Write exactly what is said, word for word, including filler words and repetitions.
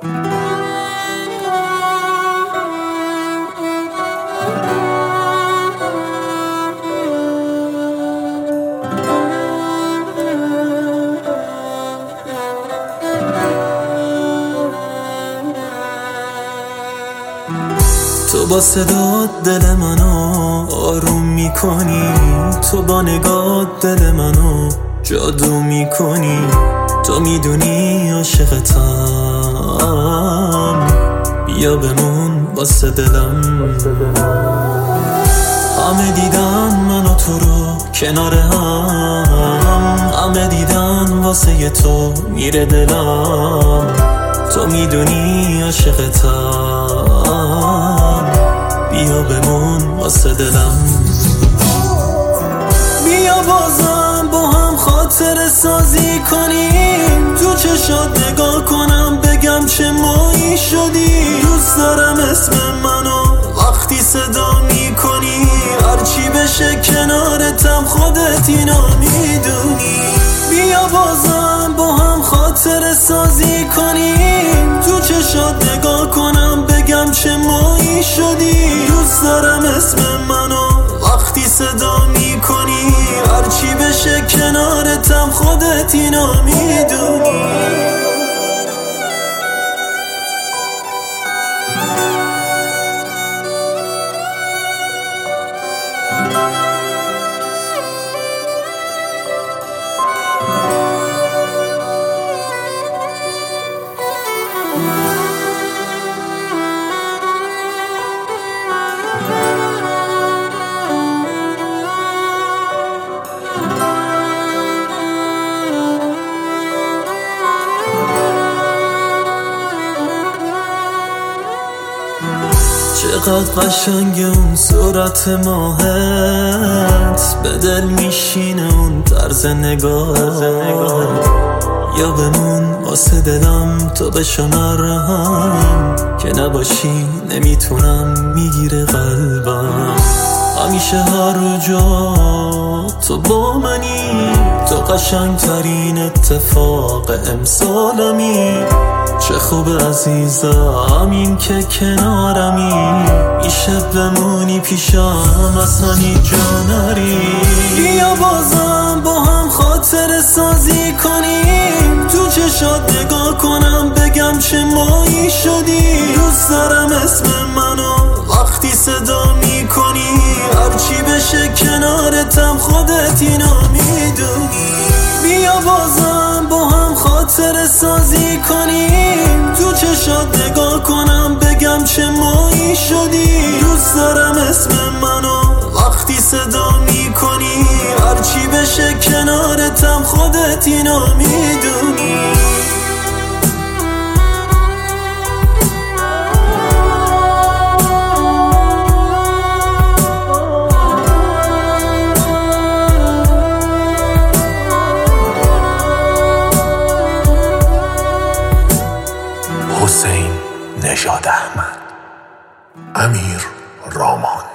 تو با صدات دل منو آروم میکنی، تو با نگات دل منو جادو میکنی. تو میدونی عاشقتم، بیا بمون واسه دلم. همه دیدن من و تو رو کنار هم، همه دیدن واسه تو میره دلم. تو میدونی عاشقتم، بیا بمون واسه دلم. بیا بازم با هم خاطر سازی کنیم، تو چشات نگاه کنم بگم چه مایی شدی. دوست دارم اسم منو وقتی صدا میکنی، هرچی بشه کنارتم خودت اینو میدونی. بیا بازم با هم خاطر سازی کنیم، تو چشات نگاه کنم بگم چه مایی شدی. دوست دارم اسم منو وقتی صدا میکنی، هرچی بشه کنارتم خودت اینو میدونی. چقدر قشنگه اون صورت ماهت، به دل میشینه اون طرز نگاهت. یا بمون واسه دلم تو بشو مرهم، که نباشی نمیتونم میگیره قلبم. همیشه هر جا تو با منی، تو قشنگ ترین اتفاق امسالمی. چه خوب عزیزم این که کنارمی، میشه بمونی پیشم اصلا اینجا نری. بیا بازم با هم خاطر سازی کنیم، تو چشات نگاه کنم بگم چه مایی شدی. دوست دارم اسم منو وقتی صدا میکنی، هرچی بشه کنارتم خودت اینو میدونی. بیا بازم با هم خاطر سازی کنیم، تو چشات نگاه کنم بگم چه مایی شدی. دوست دارم اسم منو وقتی صدا میکنی، هرچی بشه کنارتم خودت اینو میدونی. حسین نژاد احمد، امیر رامان.